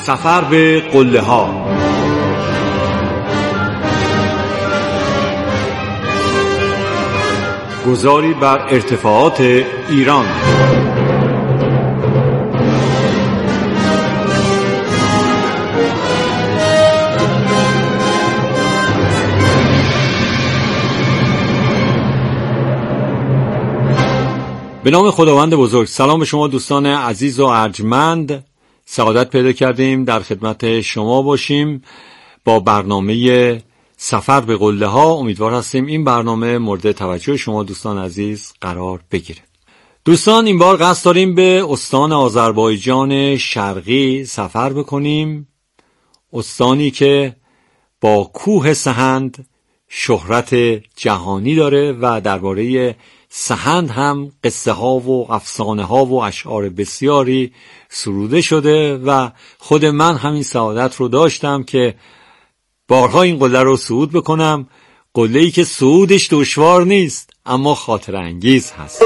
سفر به قله ها. گذاری بر ارتفاعات ایران. به نام خداوند بزرگ. سلام به شما دوستان عزیز و ارجمند. سعادت پیدا کردیم در خدمت شما باشیم با برنامه سفر به قله ها. امیدوار هستیم این برنامه مورد توجه شما دوستان عزیز قرار بگیره. دوستان، این بار قصد داریم به استان آذربایجان شرقی سفر بکنیم، استانی که با کوه سهند شهرت جهانی داره و درباره سهند هم قصه ها و افسانه ها و اشعار بسیاری سروده شده و خود من همین سعادت رو داشتم که بارها این قله رو صعود بکنم. قله‌ای که صعودش دشوار نیست اما خاطر انگیز هست.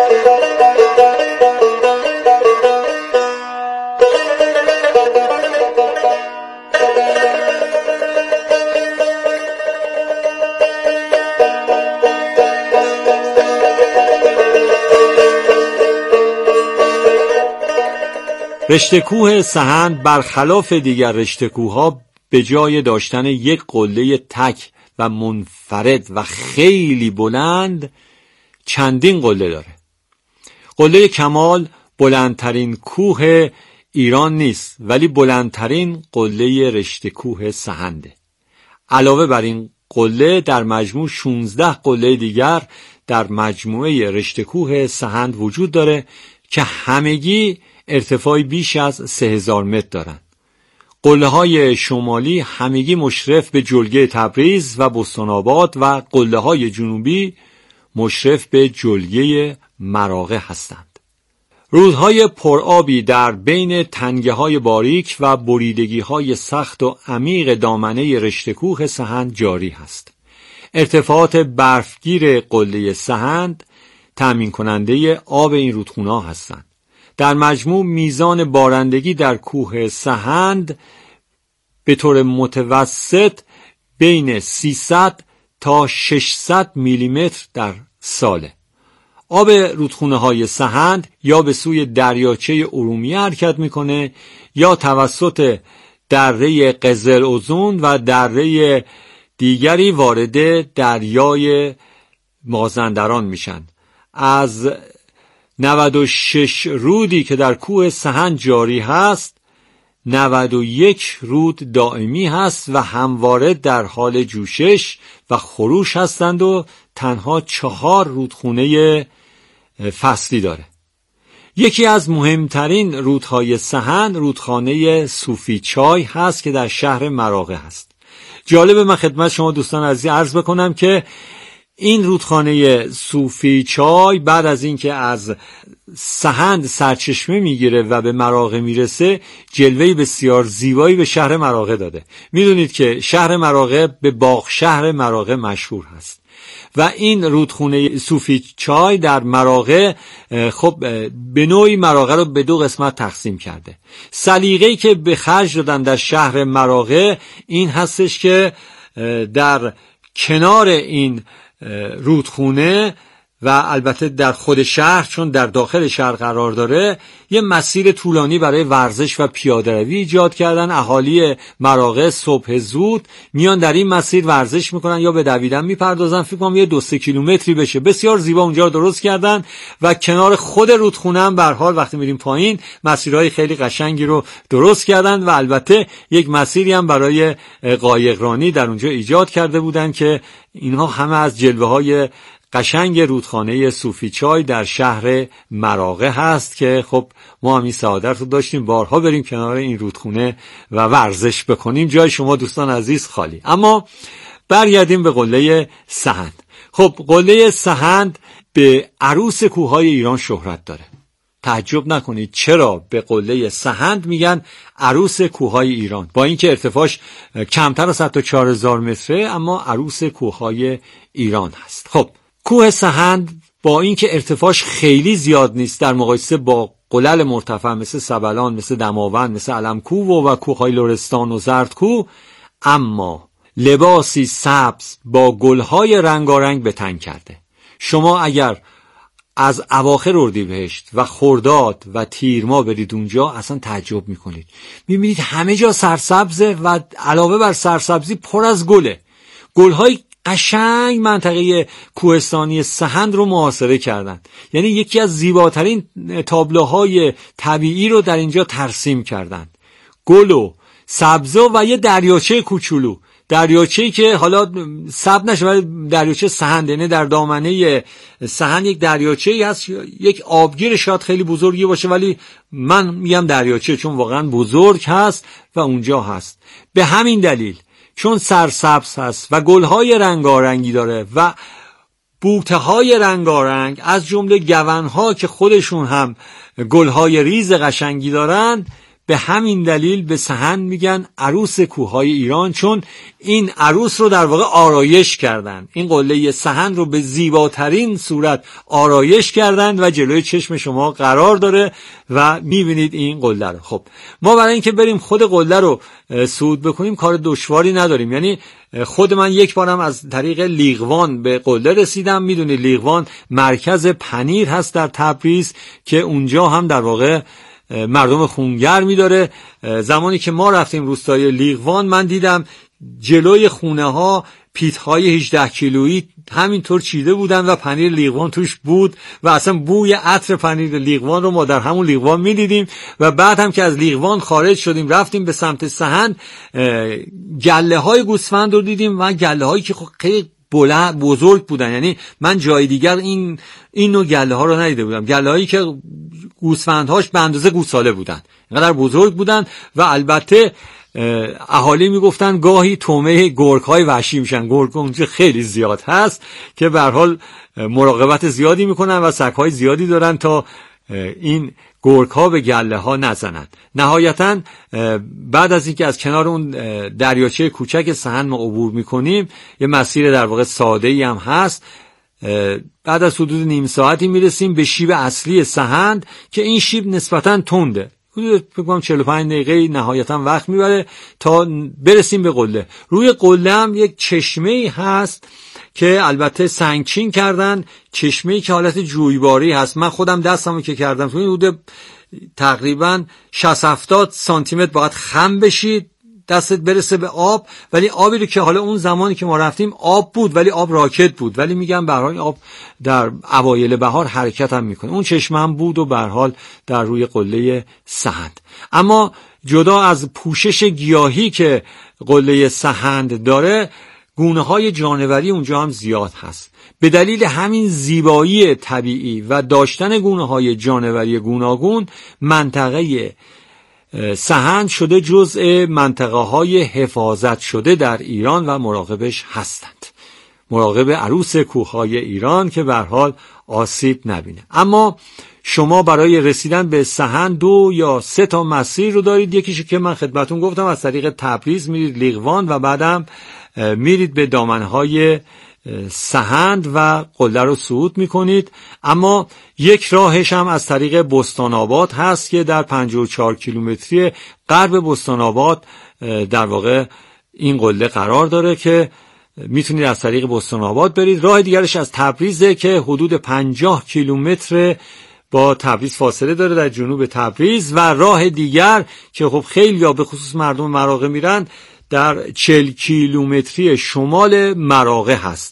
رشته کوه سهند برخلاف دیگر رشته کوه‌ها به جای داشتن یک قله تک و منفرد و خیلی بلند چندین قله داره. قله کمال بلندترین کوه ایران نیست ولی بلندترین قله رشته کوه سهنده. علاوه بر این قله در مجموع 16 قله دیگر در مجموعه رشته کوه سهند وجود داره که همگی ارتفاعی بیش از 3000 متر دارند. قله‌های شمالی همگی مشرف به جلگه تبریز و بستان‌آباد و قله‌های جنوبی مشرف به جلگه مراغه هستند. رودهای پرآبی در بین تنگه‌های باریک و بریدگی‌های سخت و عمیق دامنه رشته کوه سهند جاری است. ارتفاعات برفگیر قله سهند تأمین کننده آب این رودخانه‌ها هستند. در مجموع میزان بارندگی در کوه سهند به طور متوسط بین 300 تا 600 میلیمتر در ساله. آب رودخانه‌های سهند یا به سوی دریاچه ارومیه حرکت میکنه یا توسط دره قزل‌عذون و دره دیگری وارد دریای مازندران میشن. از 96 رودی که در کوه سهند جاری هست 91 رود دائمی هست و همواره در حال جوشش و خروش هستند و تنها 4 رودخانه فصلی داره. یکی از مهمترین رودهای سهند رودخانه صوفی چای هست که در شهر مراغه هست. جالبه من خدمت شما دوستان عزیز عرض بکنم که این رودخانه صوفی چای بعد از اینکه از سهند سرچشمه میگیره و به مراغه میرسه جلوه‌ای بسیار زیبایی به شهر مراغه داده. میدونید که شهر مراغه به باغ شهر مراغه مشهور هست و این رودخانه صوفی چای در مراغه خب به نوعی مراغه رو به 2 قسمت تقسیم کرده. سلیقه‌ای که به خرج دادن در شهر مراغه این هستش که در کنار این رودخانه و البته در خود شهر چون در داخل شهر قرار داره یه مسیر طولانی برای ورزش و پیاده‌روی ایجاد کردن. اهالی مراغه صبح زود میان در این مسیر ورزش میکنن یا به دویدن میپردازن. فکر کنم یه 2-3 کیلومتری بشه. بسیار زیبا اونجا رو درست کردن و کنار خود رودخانه هم به هر حال وقتی میریم پایین مسیرهای خیلی قشنگی رو درست کردن و البته یک مسیری هم برای قایقرانی در اونجا ایجاد کرده بودن که اینها همه از جلوه‌های قشنگ رودخانه صوفی چای در شهر مراغه هست که خب ما هم این سعادت رو داشتیم بارها بریم کنار این رودخانه و ورزش بکنیم. جای شما دوستان عزیز خالی. اما برگردیم به قله سهند. خب قله سهند به عروس کوههای ایران شهرت داره. تعجب نکنید چرا به قله سهند میگن عروس کوههای ایران، با اینکه ارتفاعش کمتر از حتی 4000 متره اما عروس کوههای ایران هست. خب کوه سهند با اینکه ارتفاعش خیلی زیاد نیست در مقایسه با قلل مرتفع مثل سبلان، مثل دماوند، مثل علمکوه و کوههای لرستان و زردکوه، اما لباسی سبز با گلهای رنگارنگ به تن کرده. شما اگر از اواخر اردیبهشت و خرداد و تیر ماه برید اونجا اصلا تعجب میکنید، میبینید همه جا سرسبزه و علاوه بر سرسبزی پر از گله. گلهای قشنگ منطقه کوهستانی سحند رو محاصره کردن، یعنی یکی از زیباترین تابلوهای طبیعی رو در اینجا ترسیم کردن. گل و سبزه و یه دریاچه کوچولو، دریاچه‌ای که حالا ثبت نشه ولی دریاچه سحند، یعنی در دامنه سحند یک دریاچه‌ای هست، یک آبگیر شاید خیلی بزرگی باشه ولی من میگم دریاچه چون واقعا بزرگ هست و اونجا هست. به همین دلیل چون سرسبز هست و گلهای رنگارنگی داره و بوته‌های رنگارنگ از جمله گونها که خودشون هم گلهای ریز قشنگی دارن، به همین دلیل به سحند میگن عروس کوههای ایران، چون این عروس رو در واقع آرایش کردن. این قله سحند رو به زیباترین صورت آرایش کردن و جلوی چشم شما قرار داره و میبینید این قله رو. خب ما برای اینکه بریم خود قله رو صعود بکنیم کار دشواری نداریم، یعنی خود من یک بارم از طریق لیغوان به قله رسیدم. میدونید لیغوان مرکز پنیر هست در تبریز که اونجا هم در واقع مردم خونگرمی داره. زمانی که ما رفتیم روستای لیغوان من دیدم جلوی خونه ها پیت‌های 18 کیلویی همینطور چیده بودن و پنیر لیغوان توش بود و اصلا بوی عطر پنیر لیغوان رو ما در همون لیغوان می‌دیدیم. و بعد هم که از لیغوان خارج شدیم رفتیم به سمت سحند، گله‌های گوسفند رو دیدیم و گله‌هایی که خیلی بزرگ بودن، یعنی من جای دیگر این نوع گله ها رو ندیده بودم. گله هایی که گوسفندهاش به اندازه گوساله بودن، اینقدر بزرگ بودن. و البته اهالی میگفتن گاهی تومه گرگ های وحشی میشن، گرگ اونجا خیلی زیاد هست که به هر حال مراقبت زیادی میکنن و سگ های زیادی دارن تا این گرگ ها به گله ها نزنن. نهایتا بعد از اینکه از کنار اون دریاچه کوچک سحند ما عبور میکنیم، یه مسیر در واقع ساده ای هم هست. بعد از حدود نیم ساعتی میرسیم به شیب اصلی سحند که این شیب نسبتاً تنده، حدود فکر کنم 45 دقیقه نهایتا وقت میبره تا برسیم به قله. روی قله هم یک چشمه‌ای هست که البته سنگچین کردن، چشمه‌ای که حالت جویباری هست. من خودم دستمو که کردم تو حدود تقریبا 60-70 سانتی متر باید خم بشید دستت برسه به آب، ولی آبی رو که حالا اون زمانی که ما رفتیم آب بود ولی آب راکت بود، ولی میگم به هر حال آب در اوایل بهار حرکت هم میکنه. اون چشمه هم بود و به هر حال در روی قله سحند. اما جدا از پوشش گیاهی که قله سحند داره، گونه‌های جانوری اونجا هم زیاد هست. به دلیل همین زیبایی طبیعی و داشتن گونه‌های جانوری گوناگون، منطقه سحند شده جزء منطقه‌های حفاظت شده در ایران و مراقبش هستند. مراقب عروس کوههای ایران که به هر حال آسیب نبینه. اما شما برای رسیدن به سحند 2 یا 3 تا مسیر رو دارید. یکیشو که من خدمتون گفتم، از طریق تبریز میرید لیغوان و بعدم میرید به دامنهای سحند و قله رو صعود میکنید. اما یک راهش هم از طریق بستان‌آباد هست که در 54 کیلومتری غرب بستان‌آباد در واقع این قله قرار داره که میتونید از طریق بستان‌آباد برید. راه دیگرش از تبریزه که حدود 50 کیلومتر با تبریز فاصله داره در جنوب تبریز. و راه دیگر که خب خیلی به خصوص مردم مراغه میرن در 40 کیلومتری شمال مراغه هست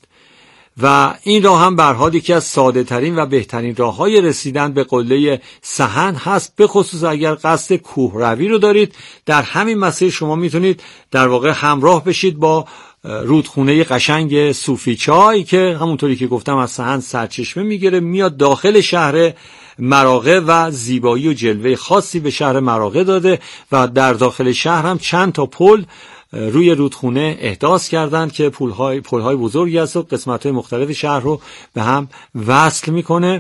و این راه هم به هر حال یکی از ساده ترین و بهترین راههای رسیدن به قله سحند هست، به خصوص اگر قصد کوهروی رو دارید. در همین مسیر شما میتونید در واقع همراه بشید با رودخونه قشنگ صوفی چای که همونطوری که گفتم از سحند سرچشمه میگیره، میاد داخل شهر مراغه و زیبایی و جلوه خاصی به شهر مراغه داده و در داخل شهر هم چند تا پل روی رودخونه احداث کردند که پل‌های بزرگی هست و قسمت‌های مختلف شهر رو به هم وصل میکنه.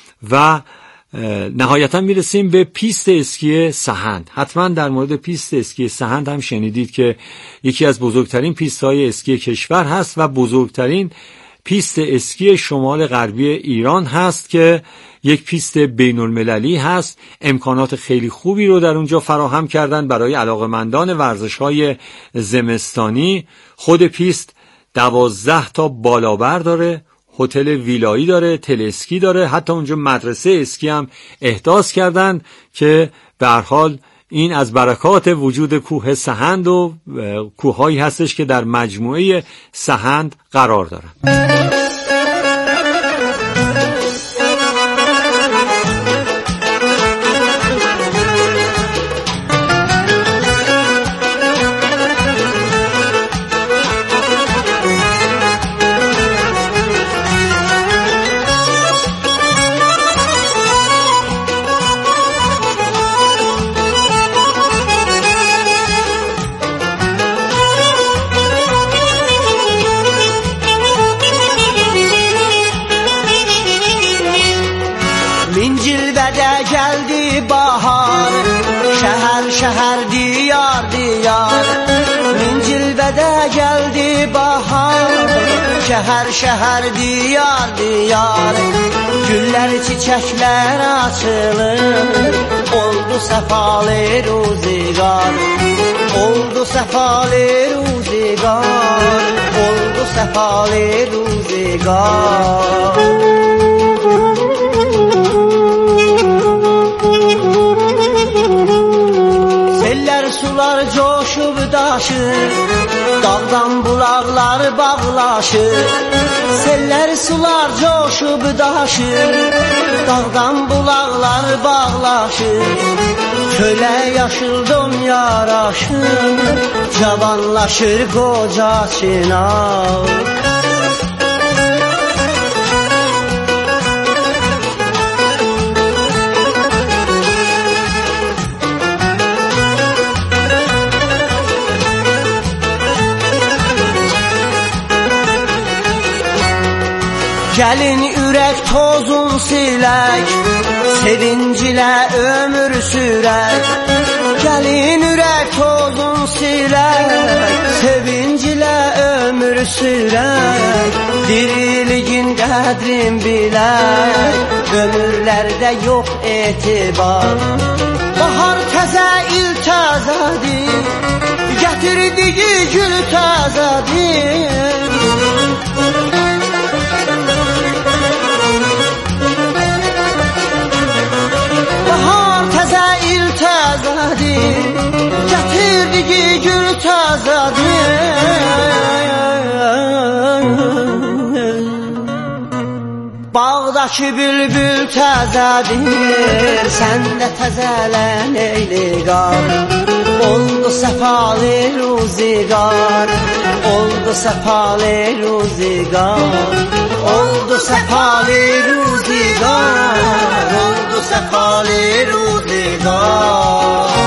و نهایتا میرسیم به پیست اسکی سحند. حتما در مورد پیست اسکی سحند هم شنیدید که یکی از بزرگترین پیست‌های اسکی کشور هست و بزرگترین پیست اسکی شمال غربی ایران هست که یک پیست بین المللی هست. امکانات خیلی خوبی رو در اونجا فراهم کردن برای علاقمندان ورزش‌های زمستانی. خود پیست 12 تا بالابر داره، هتل ویلایی داره، تل اسکی داره، حتی اونجا مدرسه اسکی هم احداث کردن که به هر حال این از برکات وجود کوه سهند و کوههایی هستش که در مجموعه سهند قرار دارن. Şəhər diyar diyar min cilbədə gəldi bahar şəhər diyar diyar güllər çiçəklər açılır oldu səfalı ruzigar oldu səfalı ruzigar oldu səfalı ruzigar sular coşub daşır dağdan bulaqlar bağlaşır sellər sular coşub daşır dağdan bulaqlar bağlaşır kölə yaşıl don yaraşır cavanlaşır qoca çınar Gəlin ürək tozun silək, sevincilə ömür sürək. Gəlin ürək tozun silək, sevincilə ömür sürək. Diriliyin qədrin bilək, ömürlərdə yox etibar. Bahar təzə il təzədir, gətirdiyi gül təzədir. Gətirdiyi gül təzədir Bağdakı bülbül təzədir Sən də təzələn eyliqar Oldu səfalı ruzigar Oldu səfalı ruzigar Oldu səfalı ruzigar Oldu səfalı ruzigar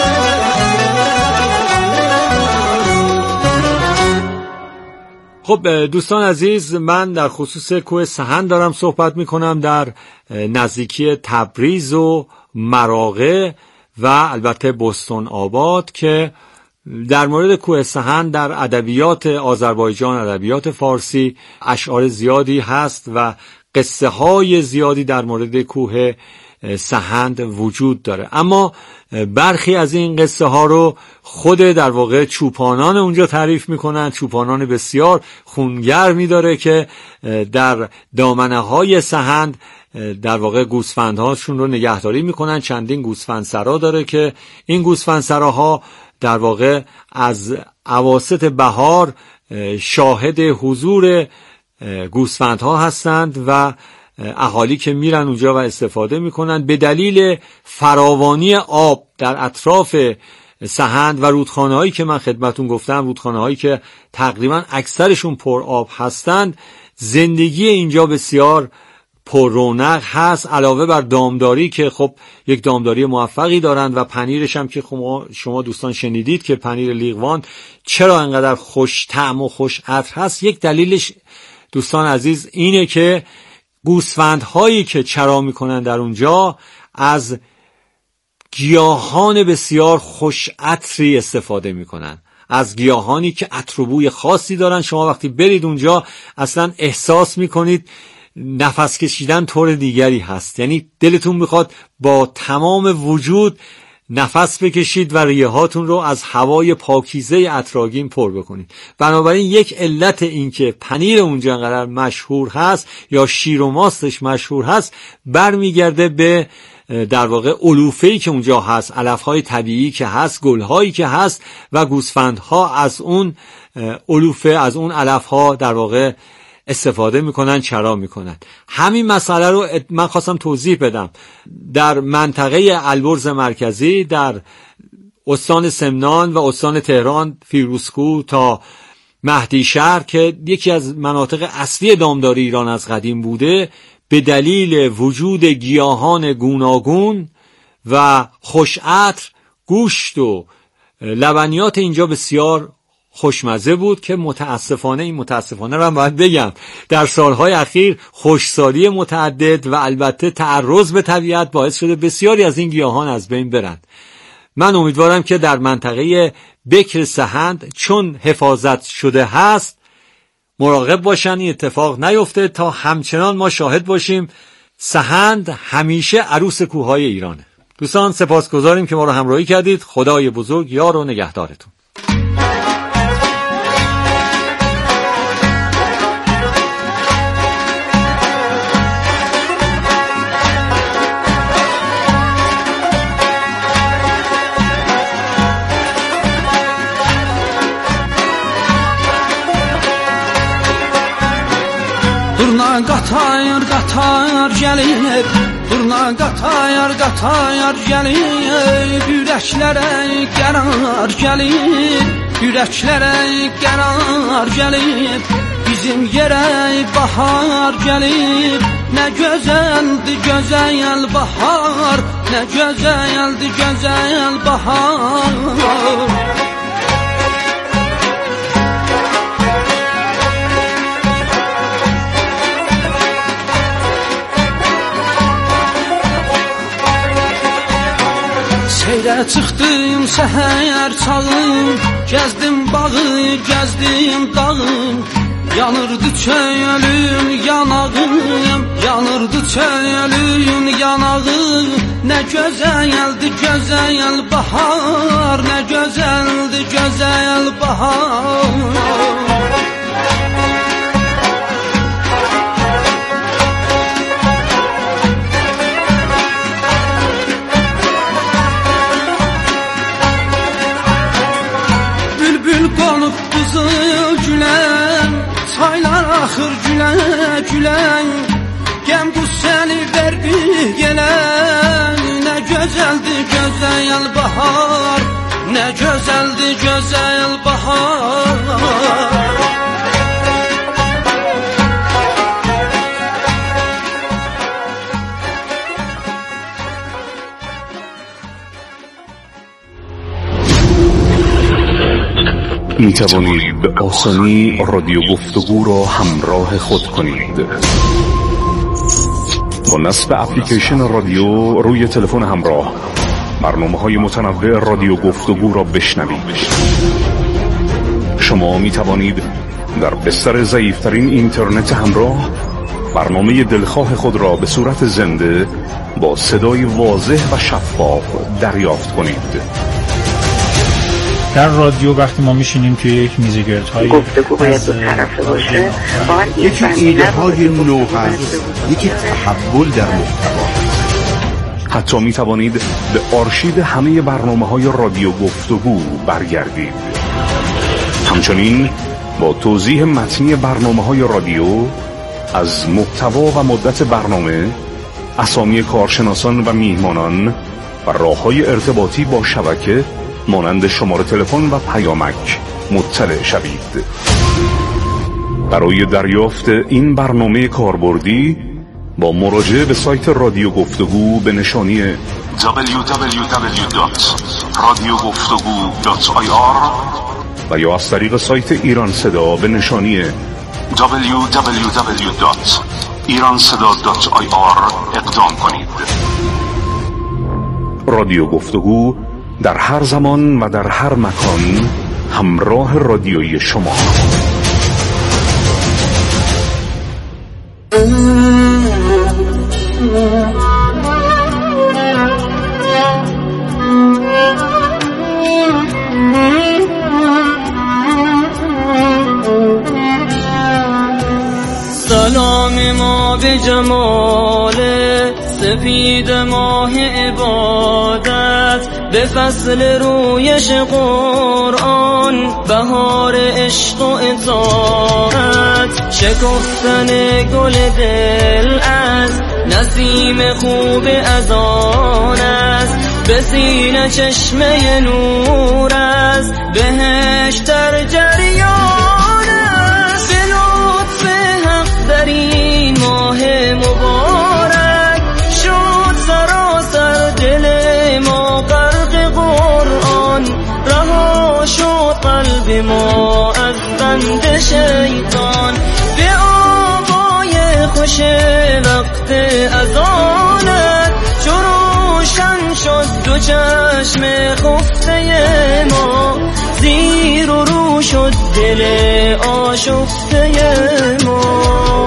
خب دوستان عزیز، من در خصوص کوه سهند دارم صحبت میکنم در نزدیکی تبریز و مراغه و البته بستان آباد که در مورد کوه سهند در ادبیات آذربایجان، ادبیات فارسی اشعار زیادی هست و قصه های زیادی در مورد کوه سهند وجود داره، اما برخی از این قصه ها رو خود در واقع چوپانان اونجا تعریف میکنن، چوپانان بسیار خونگرمی داره که در دامنه های سهند در واقع گوسفندهاشون رو نگهداری میکنن. چندین گوسفندسرا داره که این گوسفندسراها در واقع از اواسط بهار شاهد حضور گوسفندها هستند و اهالی که میرن اونجا و استفاده میکنن. به دلیل فراوانی آب در اطراف سهند و رودخانه هایی که من خدمتون گفتم، رودخانه هایی که تقریبا اکثرشون پر آب هستند، زندگی اینجا بسیار پر رونق هست. علاوه بر دامداری که خب یک دامداری موفقی دارند و پنیرش هم که شما دوستان شنیدید که پنیر لیقوان چرا انقدر خوش طعم و خوش عطر هست، یک دلیلش دوستان عزیز اینه که گوسفندهایی که چرا میکنن در اونجا از گیاهان بسیار خوش عطری استفاده میکنن، از گیاهانی که عطر و بوی خاصی دارن. شما وقتی برید اونجا اصلا احساس میکنید نفس کشیدن طور دیگری هست، یعنی دلتون میخواد با تمام وجود نفس بکشید و ریه هاتون رو از هوای پاکیزه عطرآگین پر بکنید. بنابراین یک علت این که پنیر اونجا انقدر مشهور هست یا شیر و ماستش مشهور هست برمیگرده به در واقع علوفه‌ای که اونجا هست، علفهای طبیعی که هست، گلهایی که هست و گوسفندها از اون علوفه، از اون علفها در واقع استفاده میکنن، چرا میکنن. همین مسئله رو من خواستم توضیح بدم. در منطقه البرز مرکزی در استان سمنان و استان تهران، فیروزکوه تا مهدی شهر که یکی از مناطق اصلی دامداری ایران از قدیم بوده، به دلیل وجود گیاهان گوناگون و خوش عطر، گوشت و لبنیات اینجا بسیار خوشمزه بود که متاسفانه رو هم باید بگم در سالهای اخیر خشکسالی متعدد و البته تعرض به طبیعت باعث شده بسیاری از این گیاهان از بین برند. من امیدوارم که در منطقه بکر سهند چون حفاظت شده هست مراقب باشن این اتفاق نیفته تا همچنان ما شاهد باشیم سهند همیشه عروس کوههای ایرانه. دوستان سپاسگزاریم که ما رو همراهی کردید. خدای بزرگ یار و نگهدارتون. Qatar gəlir, durna qatar gəlir, ürəklərə qərar gəlir, ürəklərə qərar gəlir, bizim yerə bahar gəlir, nə gözəldir gözəl bahar, nə gözəldir gözəl bahar. Seyrə çıxdım səhər çağım, gəzdim bağı, gəzdim dağım, yanırdı çölüm yanağım, yanırdı çölüm yanağım, nə gözəldir gözəl bahar, nə gözəldir gözəl bahar. Çaylar axır gülə-gülə, qəm qüssəli dərdi gələn, nə gözəldir gözəl bahar, nə gözəldir gözəl bahar. می توانید به آسانی رادیو گفتگو را همراه خود کنید. با نصب اپلیکیشن رادیو روی تلفن همراه برنامه‌های متنوع رادیو گفتگو را بشنوید. شما می توانید در بستر ضعیف‌ترین اینترنت همراه برنامه دلخواه خود را به صورت زنده با صدای واضح و شفاف دریافت کنید. در رادیو وقتی ما میشینیم توی یک میزگردهای گفتگو باید دو طرفه باشه، یکی ایده های نو هست، یکی تحول در محتوا. حتی می توانید به آرشیو همه برنامه‌های رادیو گفتگو برگردید. همچنین با توضیح متنی برنامه‌های رادیو از محتوا و مدت برنامه، اسامی کارشناسان و میهمانان و راه‌های ارتباطی با شبکه مانند شماره تلفن و پیامک مطلع شوید. برای دریافت این برنامه کاربردی با مراجعه به سایت رادیو گفتگو به نشانی www.radiogoftogu.ir و یا از طریق سایت ایران صدا به نشانی www.iranseda.ir اقدام کنید. رادیو گفتگو در هر زمان و در هر مکان همراه رادیویی شما. سلام ما به جمال سپید ماه عبادت، به فصل رویش قرآن، بهار عشق و اطاعت، شکفتن گل دل از نسیم خوب اذان است، به سینه چشمه نور است، بهشت در جریان است، به لطف حق در این ماه مبارک شد سراسر دل ما غرق قرآن، رها شد قلب ما از بند شیطان، به آوای خوش وقت اذانت چو روشن شد دو چشم خفته ما، زیر و رو شد دل آشفته ما.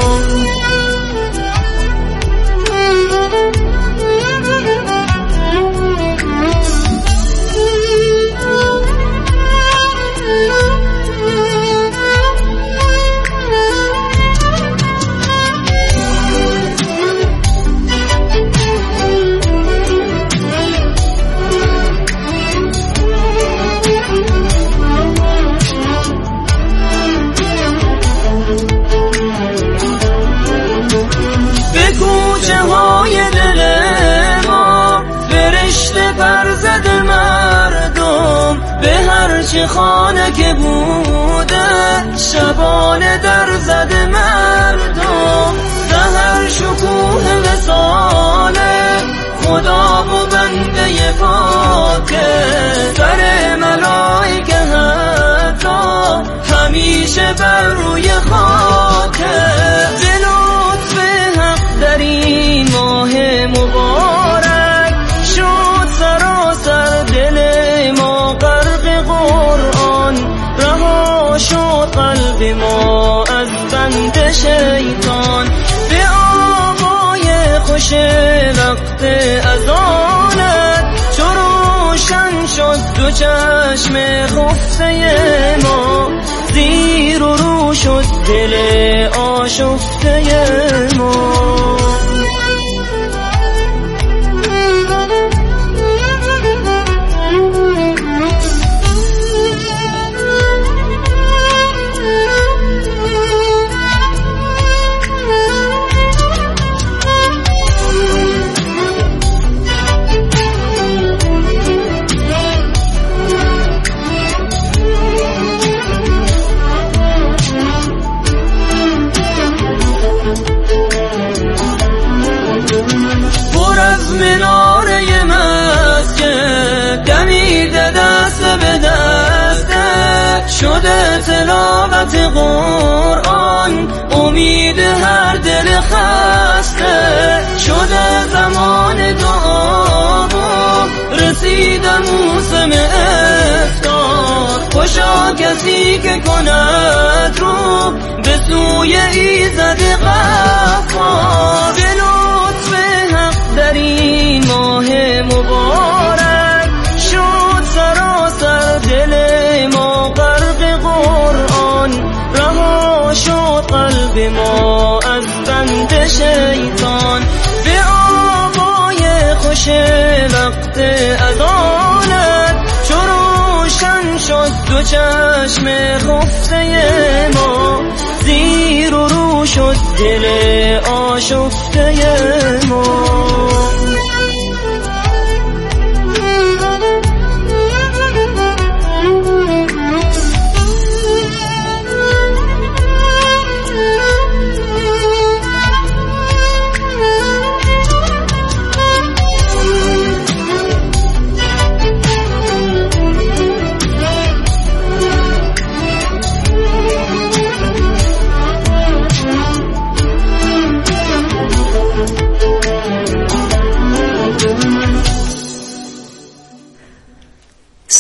چه خانه که بوده شبانه در زد مردم، سحر شکوه وصاله خدا و بنده پاکه، سر ملائکه حتی همیشه بر روی خاکه، به لطف حق در این ماه مبارک شد سراسر دل ما غرق قرآن، رها شد قلب ما از بند شیطان، به آوای خوش وقت اذانت چو روشن شد دو چشم خفته ما، زیر و رو شد دل آشفته ما. مناره مسجد دمیده دست به دسته، شده تلاوت قرآن امید هر دل خسته، شده زمان دعا رسیده موسم افطار، خوشا کسی که کند رو به سوی ایزد غفار، به لطف حق در این ماه مبارک شد سراسر دل ما غرق قرآن، رها شد قلب ما از بند شیطان، به آوای خوش وقت اذانت چو روشن شد دو چشم خفته ما، زیر و رو شد دل آشفته ما.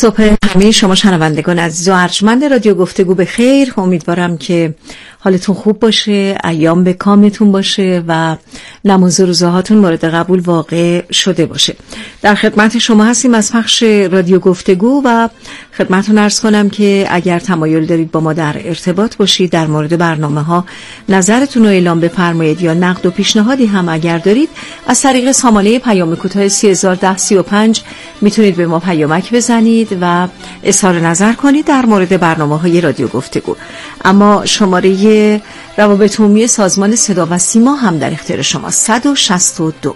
صبح همه شما شنوندگان عزیز و ارجمند رادیو گفتگو به خیر. امیدوارم که حالتون خوب باشه، ایام به کامتون باشه و نماز و روزهاتون مورد قبول واقع شده باشه. در خدمت شما هستیم از پخش رادیو گفتگو و خدمتتون عرض کنم که اگر تمایل دارید با ما در ارتباط باشید، در مورد برنامه‌ها نظرتون رو اعلام بفرمایید یا نقد و پیشنهادی هم اگر دارید، از طریق سامانه پیام کوتاه 301035 میتونید به ما پیامک بزنید و اظهار نظر کنید در مورد برنامه‌های رادیو گفتگو. اما شماره روابط عمومی سازمان صدا و سیما هم در اختیار شما 162.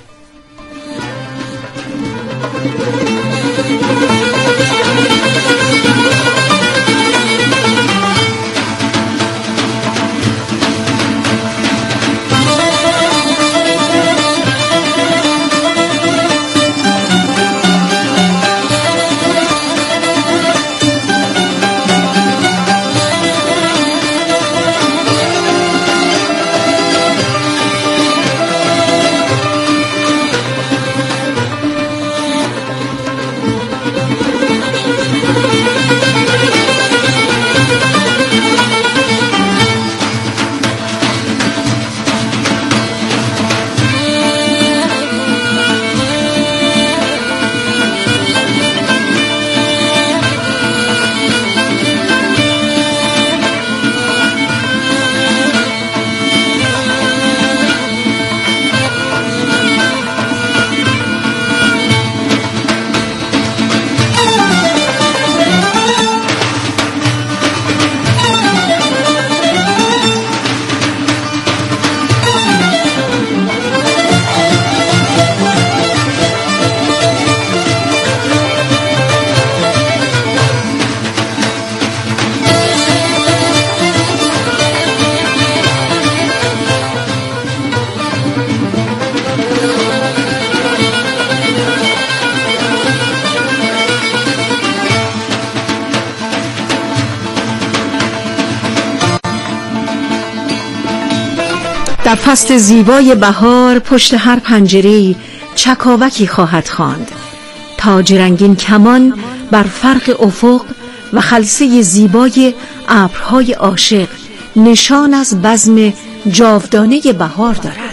در فصل زیبای بهار پشت هر پنجره‌ای چکاوکی خواهد خواند. تاج رنگین کمان بر فرق افق و خلسه زیبای ابرهای عاشق نشان از بزم جاودانه بهار دارد.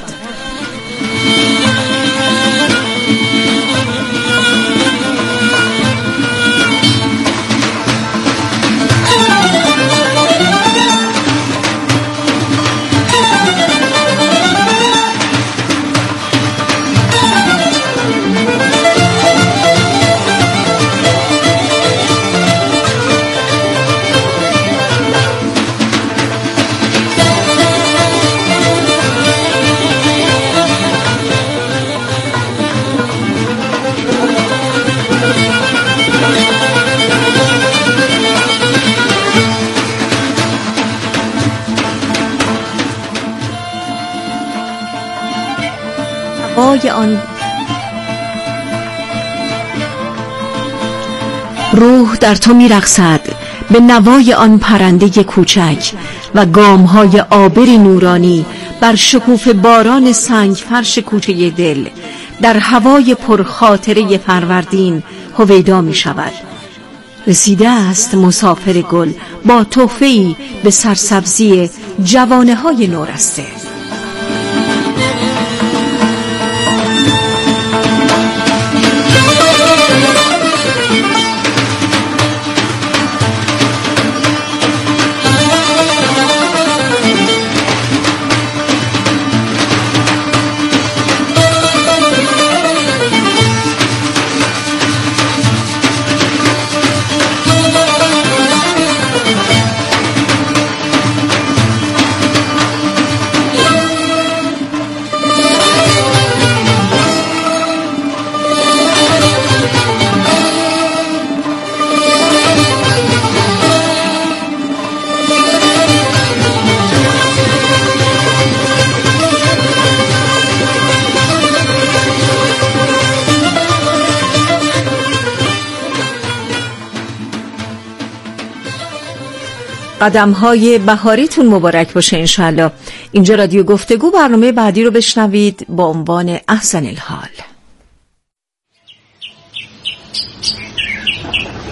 روح در تو می‌رقصد به نوای آن پرنده کوچک و گام‌های آبری نورانی بر شکوفه باران سنگ فرش کوچه دل در هوای پرخاطره فروردین هویدا می‌شود. رسیده است مسافر گل با تحفه‌ای به سرسبزی جوانه‌های نورسته. قدم‌های بهاریتون مبارک باشه انشالله. اینجا رادیو گفتگو، برنامه بعدی رو بشنوید با عنوان احسن الحال.